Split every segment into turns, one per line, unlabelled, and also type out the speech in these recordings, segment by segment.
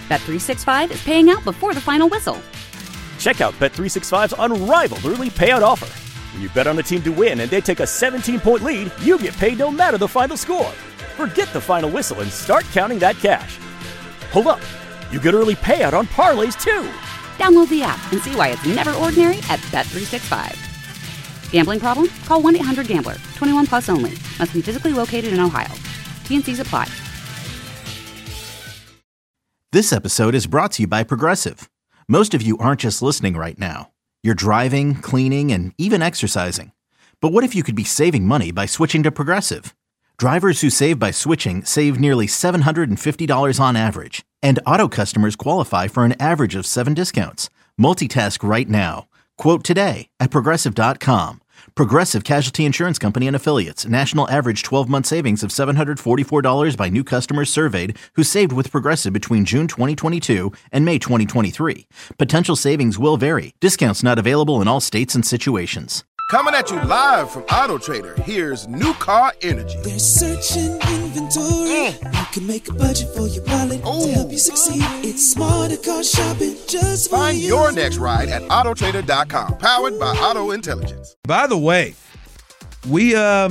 Bet365 is paying out before the final whistle.
Check out Bet365's unrivaled early payout offer. When you bet on a team to win and they take a 17-point lead, you get paid no matter the final score. Forget the final whistle and start counting that cash. Hold up. You get early payout on parlays, too.
Download the app and see why it's never ordinary at Bet365. Gambling problem? Call 1-800-GAMBLER. 21 plus only. Must be physically located in Ohio. T&Cs apply.
This episode is brought to you by Progressive. Most of you aren't just listening right now. You're driving, cleaning, and even exercising. But what if you could be saving money by switching to Progressive? Drivers who save by switching save nearly $750 on average. And auto customers qualify for an average of 7 discounts. Multitask right now. Quote today at Progressive.com. Progressive Casualty Insurance Company and Affiliates. National average 12-month savings of $744 by new customers surveyed who saved with Progressive between June 2022 and May 2023. Potential savings will vary. Discounts not available in all states and situations.
Coming at you live from Auto Trader, here's New Car Energy.
They're searching inventory. You can make a budget for your wallet to help you succeed. It's smarter car shopping just for
Find
you.
your next ride at autotrader.com. Powered by Auto Intelligence.
By the way, we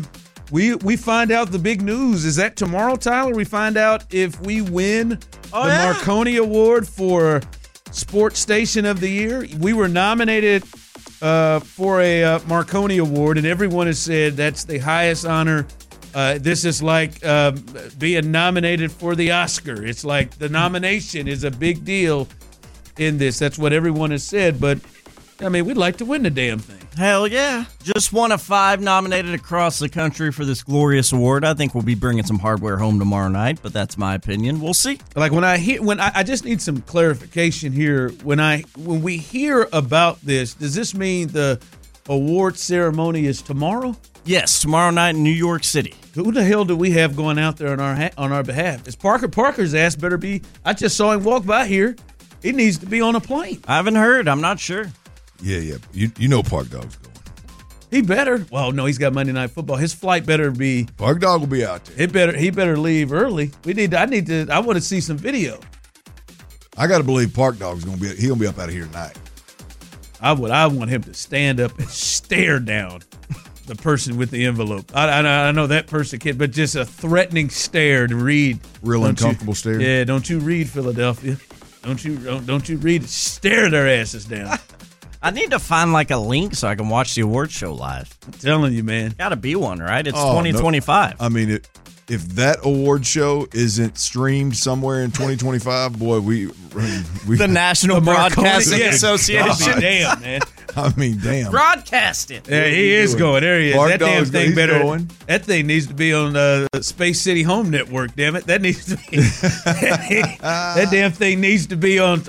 find out the big news. Is that tomorrow, Tyler? We find out if we win the Marconi Award for Sports Station of the Year. We were nominated for a Marconi Award, and everyone has said that's the highest honor. This is like being nominated for the Oscar. It's like the nomination is a big deal in this. That's what everyone has said, but, I mean, we'd like to win the damn thing.
Hell yeah. Just one of 5 nominated across the country for this glorious award. I think we'll be bringing some hardware home tomorrow night, but that's my opinion. We'll see.
Like I just need some clarification here. When we hear about this, does this mean the award ceremony is tomorrow?
Yes, tomorrow night in New York City.
Who the hell do we have going out there on our behalf? Is Parker's ass better be? I just saw him walk by here. He needs to be on a plane.
I haven't heard. I'm not sure.
Yeah. You know Park Dog's going.
He better. Well, no, he's got Monday Night Football. His flight better be.
Park Dog will be out there.
He better leave early. I want to see some video.
I got to believe Park Dog's going to be. He's going to be up out of here tonight.
I want him to stand up and stare down the person with the envelope. I know that person can't, but just a threatening stare to read.
Real uncomfortable stare.
Yeah, don't you read Philadelphia? Don't you read it? Stare their asses down.
I need to find like a link so I can watch the award show live.
I'm telling you, man.
Got to be one, right? It's 2025.
No. I mean, if that award show isn't streamed somewhere in 2025, boy, we
the National Broadcasting Association.
Damn, man.
I mean, damn.
Broadcast it.
Yeah, he is going. There he is.
Mark
That damn
Dog's
thing better.
Going.
That thing needs to be on the Space City Home Network. Damn it, that needs to be. That damn thing needs to be on.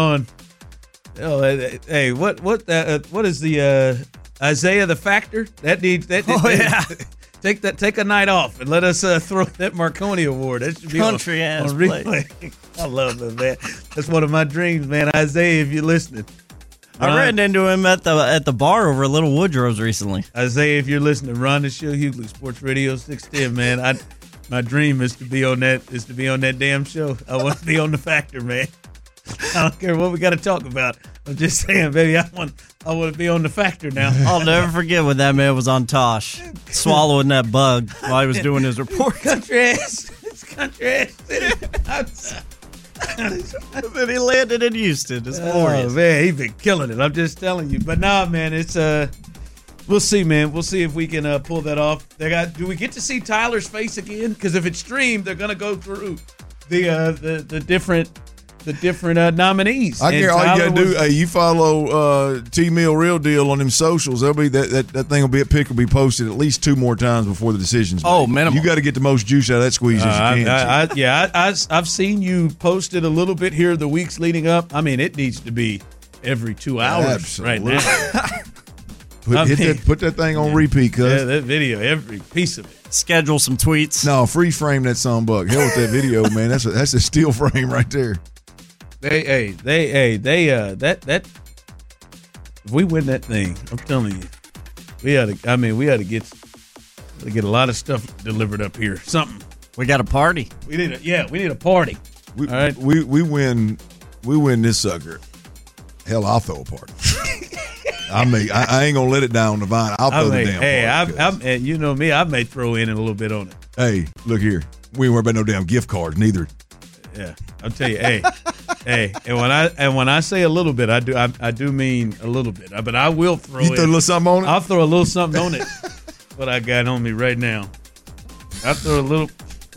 Oh, hey, what is the Isaiah the Factor? That needs that.
Yeah.
Take a night off and let us throw that Marconi Award. That should be
country
on
ass
replay. I love that, man. That's one of my dreams, man. Isaiah, if you're listening.
I ran into him at the bar over at Little Woodrow's recently.
Isaiah, if you're listening, Ron the Show, Hughley, Sports Radio 610, man. My dream is to be on that damn show. I want to be on the Factor, man. I don't care what we got to talk about. I'm just saying, baby, I want to be on the Factor now.
I'll never forget when that man was on Tosh, swallowing that bug while he was doing his report.
Country ass. It's country ass.
And then he landed in Houston. It's glorious.
Oh, man, he's been killing it. I'm just telling you. But nah, man, it's we'll see, man. We'll see if we can pull that off. Do we get to see Tyler's face again? Because if it's streamed, they're gonna go through the different nominees.
I care. All you gotta do, you follow T-Mill Real Deal on them socials. There'll be that thing will be a pic will be posted at least 2 more times before the decision's made.
Oh, minimum.
You got to get the most juice out of that squeeze as you can.
I've seen you post it a little bit here the weeks leading up. I mean, it needs to be every 2 hours
Absolutely.
right now.
Put that thing on repeat, cuz.
Yeah, that video, every piece of it.
Schedule some tweets.
No, freeze frame that songbug. Hell with that video, man. That's a steel frame right there.
If we win that thing, I'm telling you, we ought to get a lot of stuff delivered up here. Something.
We got a party.
We need a party.
All
right.
We win this sucker. Hell, I'll throw a party. I ain't gonna let it down on the vine. I'll throw the damn party.
Hey, you know me. I may throw in a little bit on it.
Hey, look here. We ain't worried about no damn gift cards neither.
Yeah, I'll tell you. Hey, and when I say a little bit, I do mean a little bit. But I will throw.
You throw a little something on it.
I'll throw a little something on it. What I got on me right now. I throw a little.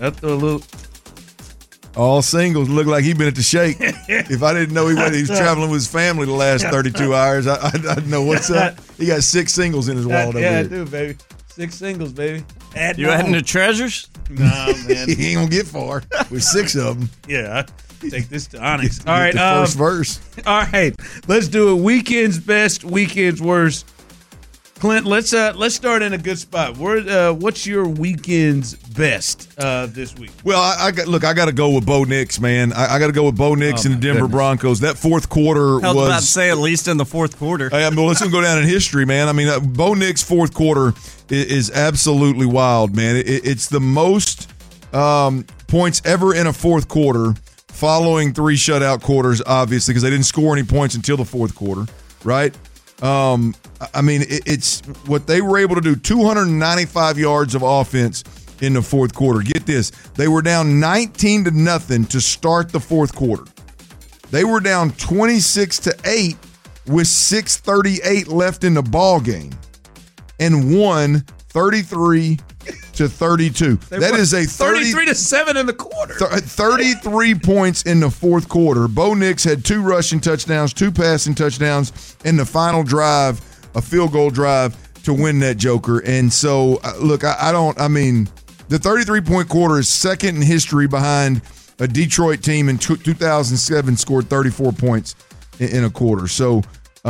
All singles look like he been at the shake. If I didn't know he was traveling with his family the last 32 hours, I'd know what's up. He got 6 singles in his wallet over here.
Yeah, I do, baby. 6 singles, baby.
You adding the treasures?
Nah, man.
He ain't gonna get far with 6 of them.
Yeah, take this to Onyx. All
right,
right,
the first verse.
All right, let's do it. Weekend's best, weekend's worst. Clint, let's start in a good spot. What's your weekend's best this week?
Well, I got to go with Bo Nix, man. I got to go with Bo Nix and the Denver Broncos. That fourth quarter
I was about to say at least in the fourth quarter.
Well, let's go down in history, man. I mean, Bo Nix' fourth quarter is absolutely wild, man. It's the most points ever in a fourth quarter, following 3 shutout quarters, obviously, because they didn't score any points until the fourth quarter, right? I mean, it's what they were able to do, 295 yards of offense in the fourth quarter. Get this. They were down 19-0 to start the fourth quarter. They were down 26-8 with 6:38 left in the ball game and won 33-32. That is a
33-7 in the quarter.
33 points in the fourth quarter. Bo Nix had 2 rushing touchdowns, 2 passing touchdowns in the final drive, a field goal drive to win that joker. And so, look, I mean, the 33-point quarter is second in history behind a Detroit team in 2007 scored 34 points in a quarter. So,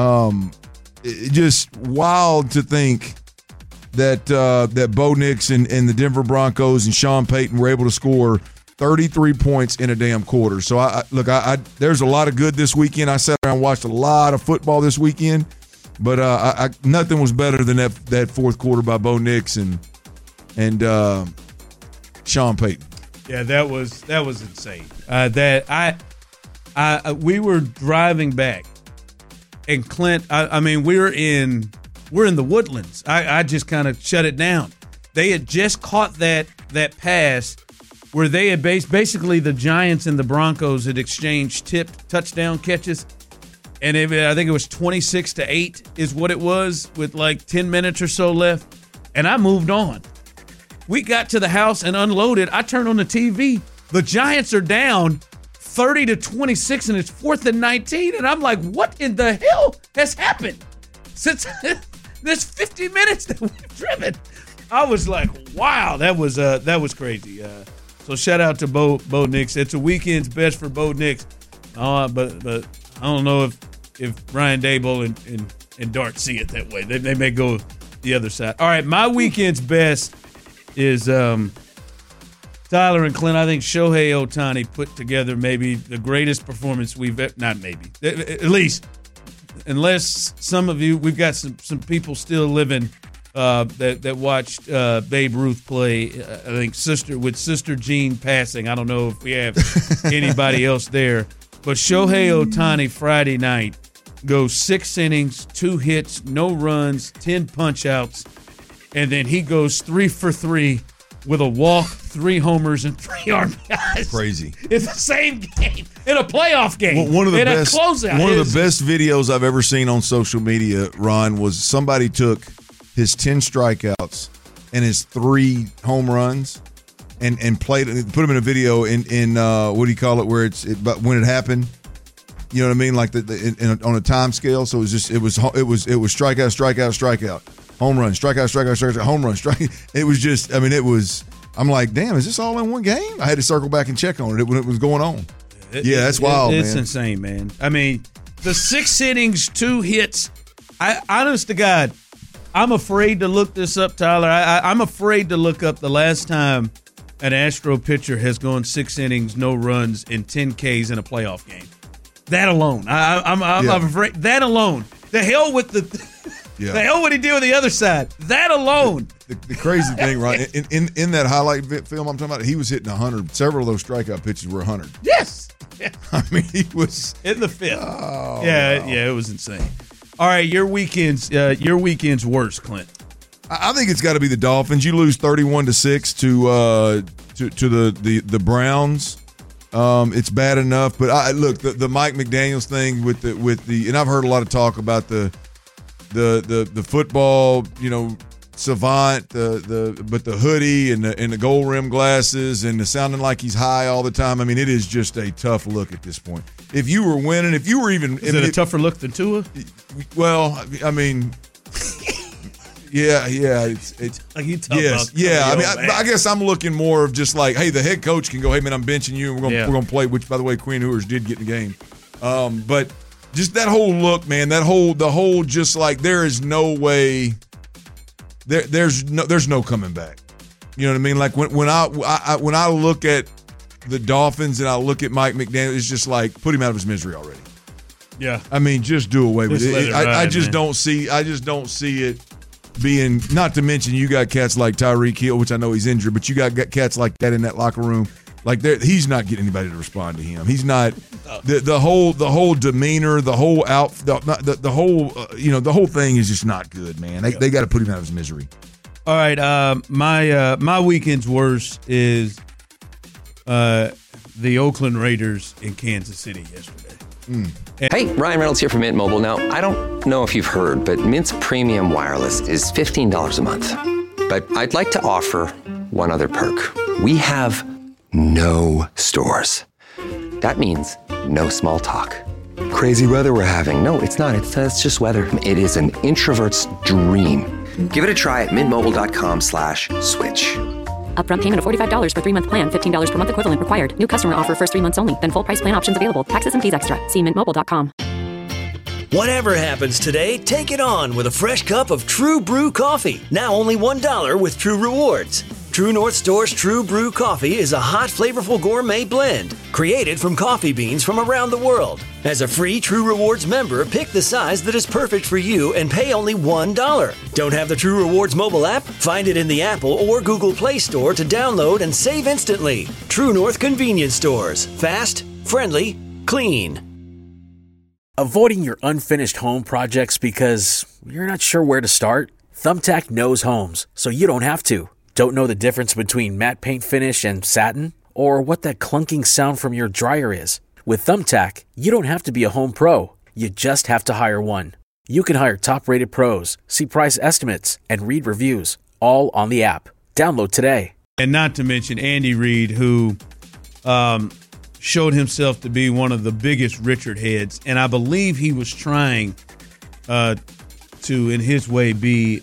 just wild to think that Bo Nix and the Denver Broncos and Sean Payton were able to score 33 points in a damn quarter. So, there's a lot of good this weekend. I sat around and watched a lot of football this weekend, but nothing was better than that fourth quarter by Bo Nix and Sean Payton.
Yeah, that was insane. We were driving back, and Clint, I mean, we're in the Woodlands. I just kind of shut it down. They had just caught that pass where they had basically the Giants and the Broncos had exchanged tipped touchdown catches, and I think it was 26-8 is what it was with like 10 minutes or so left, and I moved on. We got to the house and unloaded. I turned on the TV. The Giants are down 30-26, and it's 4th and 19, and I'm like, what in the hell has happened since this 50 minutes that we've driven? I was like, wow, that was crazy. So shout out to Bo Nix. It's a weekend's best for Bo Nix. But I don't know if Brian Daboll and Dart see it that way. They may go the other side. All right, my weekend's best is Tyler and Clint. I think Shohei Ohtani put together maybe the greatest performance not maybe, at least, unless some of you, we've got some people still living that watched Babe Ruth play, I think with Sister Jean passing. I don't know if we have anybody else there. But Shohei Ohtani Friday night goes 6 innings, 2 hits, no runs, 10 punch-outs, and then he goes 3 for 3 with a walk, 3 homers, and 3 RBIs.
Crazy.
It's the same game in a playoff game.
Well, one of the best
closeout.
One of the best videos I've ever seen on social media, Ron, was somebody took his 10 strikeouts and his 3 home runs and put them in a video in what do you call it, where but when it happened, you know what I mean, like on a time scale. So it was strikeout, home run, strikeout, home run, strike. It was just, I mean, it was. I'm like, damn, is this all in one game? I had to circle back and check on it when it was going on. That's wild, man.
It's insane, man. I mean, the 6 innings, 2 hits. Honest to God, I'm afraid to look this up, Tyler. I'm afraid to look up the last time an Astro pitcher has gone 6 innings, no runs, and 10 Ks in a playoff game. That alone. I'm afraid. That alone. The hell with
Yeah.
They owe what he did with the other side. That alone.
The crazy thing, right? In that highlight film I'm talking about, he was hitting 100. Several of those strikeout pitches were 100.
Yes.
I mean, he was
in the fifth.
Oh,
yeah, it was insane. All right, your weekend's worst, Clint.
I think it's got to be the Dolphins. You lose 31-6 to the Browns. It's bad enough, but look, the Mike McDaniels thing with the and I've heard a lot of talk about the football, savant, but the hoodie and the gold rim glasses and the sounding like he's high all the time. I mean, it is just a tough look at this point. If you were winning, if you were even,
is it a tougher look than Tua?
Well, I mean. Yeah, it's
like you talk
yes,
about
yeah. I mean, I guess I'm looking more of just like, hey, the head coach can go, hey man, I'm benching you, and we're gonna play. Which, by the way, Queen Ewers did get in the game, but just that whole look, man, the whole just like there is no way, there's no coming back. You know what I mean? Like when I look at the Dolphins and I look at Mike McDaniel, it's just like put him out of his misery already.
Yeah,
I mean, just do away with it. I just don't see it. Being, not to mention you got cats like Tyreek Hill, which I know he's injured, but you got cats like that in that locker room. Like he's not getting anybody to respond to him. He's not the whole demeanor, the whole the whole thing is just not good, man. They got to put him out of his misery.
All right, my weekend's worst is the Oakland Raiders in Kansas City yesterday.
Hey, Ryan Reynolds here from Mint Mobile. Now, I don't know if you've heard, but Mint's premium wireless is $15 a month. But I'd like to offer one other perk. We have no stores. That means no small talk. Crazy weather we're having. No, it's not. It's just weather. It is an introvert's dream. Give it a try at mintmobile.com/switch.
Upfront payment of $45 for 3-month plan. $15 per month equivalent required. New customer offer first 3 months only. Then full price plan options available. Taxes and fees extra. See mintmobile.com.
Whatever happens today, take it on with a fresh cup of True Brew coffee. Now only $1 with True Rewards. True North Store's True Brew coffee is a hot, flavorful gourmet blend created from coffee beans from around the world. As a free True Rewards member, pick the size that is perfect for you and pay only $1. Don't have the True Rewards mobile app? Find it in the Apple or Google Play Store to download and save instantly. True North Convenience Stores. Fast, friendly, clean.
Avoiding your unfinished home projects because you're not sure where to start? Thumbtack knows homes, so you don't have to. Don't know the difference between matte paint finish and satin? Or what that clunking sound from your dryer is? With Thumbtack, you don't have to be a home pro. You just have to hire one. You can hire top-rated pros, see price estimates, and read reviews, all on the app. Download today.
And not to mention Andy Reid, who showed himself to be one of the biggest Richard heads, and I believe he was trying to, in his way, be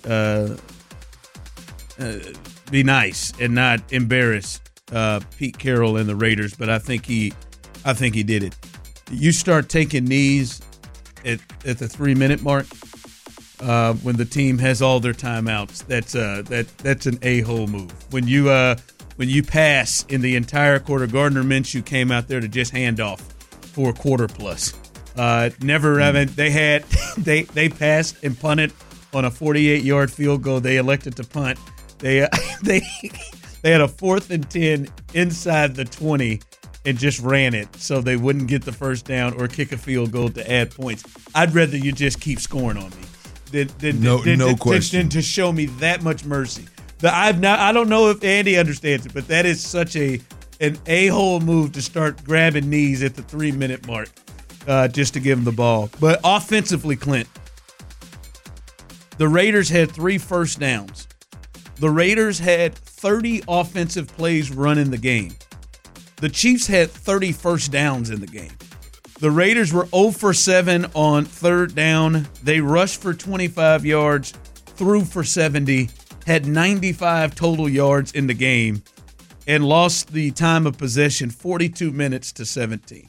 nice and not embarrass Pete Carroll and the Raiders, but I think he did it. You start taking knees at the 3-minute mark when the team has all their timeouts. That's an a-hole move. When you pass in the entire quarter, Gardner Minshew came out there to just hand off for a quarter plus. Never. I mean, they passed and punted on a 48-yard field goal. They elected to punt. They had a 4th and 10 inside the 20 and just ran it so they wouldn't get the first down or kick a field goal to add points. I'd rather you just keep scoring on me than to show me that much mercy. I don't know if Andy understands it, but that is such an a-hole move to start grabbing knees at the 3-minute mark just to give him the ball. But offensively, Clint, the Raiders had 3 first downs. The Raiders had 30 offensive plays run in the game. The Chiefs had 30 first downs in the game. The Raiders were 0 for 7 on 3rd down. They rushed for 25 yards, threw for 70, had 95 total yards in the game, and lost the time of possession 42 minutes to 17.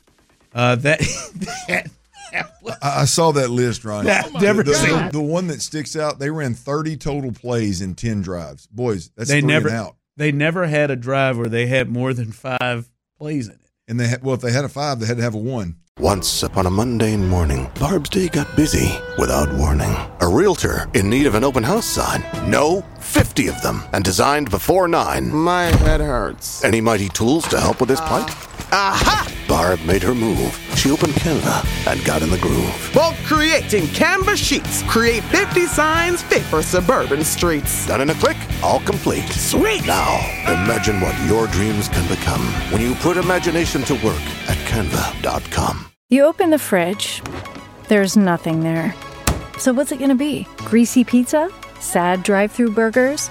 I saw that list, Ron.
The
one that sticks out, they ran 30 total plays in 10 drives. Boys, that's 3 and out.
They never had a drive where they had more than 5 plays in it.
And if they had a 5, they had to have a 1.
Once upon a mundane morning, Barb's day got busy without warning. A realtor in need of an open house sign. No, 50 of them, and designed before 9.
My head hurts.
Any mighty tools to help with this plight?
Aha!
Barb made her move. She opened Canva and got in the groove.
Bulk creating Canva sheets. Create 50 signs fit for suburban streets.
Done in a click, all complete.
Sweet!
Now, imagine what your dreams can become when you put imagination to work at canva.com.
You open the fridge, there's nothing there. So what's it gonna be? Greasy pizza? Sad drive-thru burgers?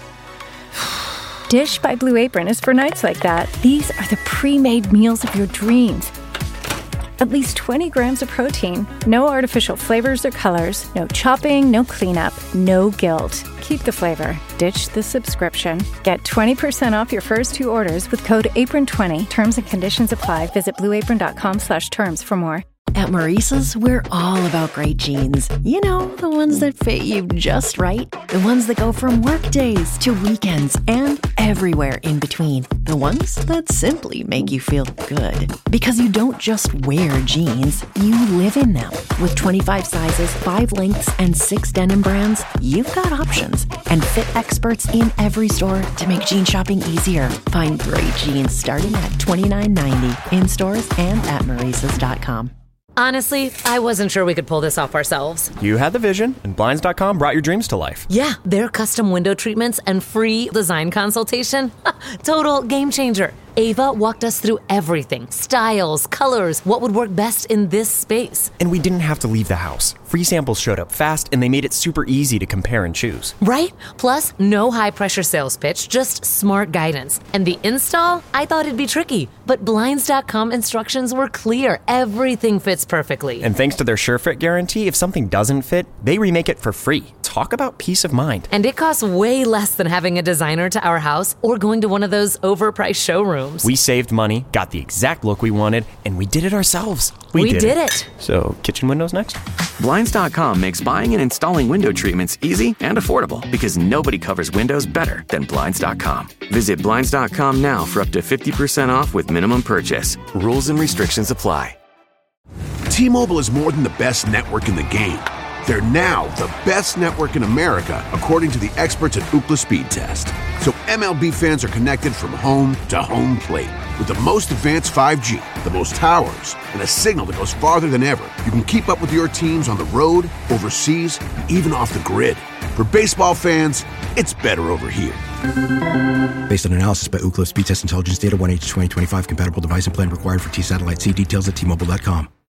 Dish by Blue Apron is for nights like that. These are the pre-made meals of your dreams. At least 20 grams of protein, no artificial flavors or colors, no chopping, no cleanup, no guilt. Keep the flavor. Ditch the subscription. Get 20% off your first 2 orders with code APRON20. Terms and conditions apply. Visit blueapron.com/terms for more.
At Maurice's, we're all about great jeans. You know, the ones that fit you just right. The ones that go from work days to weekends and everywhere in between. The ones that simply make you feel good. Because you don't just wear jeans, you live in them. With 25 sizes, 5 lengths, and 6 denim brands, you've got options. And fit experts in every store to make jean shopping easier. Find great jeans starting at $29.90 in stores and at Maurice's.com.
Honestly, I wasn't sure we could pull this off ourselves.
You had the vision, and Blinds.com brought your dreams to life.
Yeah, their custom window treatments and free design consultation. Total game changer. Ava walked us through everything. Styles, colors, what would work best in this space.
And we didn't have to leave the house. Free samples showed up fast, and they made it super easy to compare and choose.
Right? Plus, no high-pressure sales pitch, just smart guidance. And the install? I thought it'd be tricky. But Blinds.com instructions were clear. Everything fits perfectly.
And thanks to their SureFit guarantee, if something doesn't fit, they remake it for free. Talk about peace of mind.
And it costs way less than having a designer to our house or going to one of those overpriced showrooms.
We saved money, got the exact look we wanted, and we did it ourselves.
We did it.
So, kitchen windows next?
Blinds.com makes buying and installing window treatments easy and affordable because nobody covers windows better than Blinds.com. Visit Blinds.com now for up to 50% off with minimum purchase. Rules and restrictions apply.
T-Mobile is more than the best network in the game. They're now the best network in America, according to the experts at Ookla Speed Test. So MLB fans are connected from home to home plate. With the most advanced 5G, the most towers, and a signal that goes farther than ever, you can keep up with your teams on the road, overseas, and even off the grid. For baseball fans, it's better over here.
Based on analysis by Ookla Speed Test Intelligence Data 1H2025 compatible device and plan required for T-Satellite. See details at T-Mobile.com.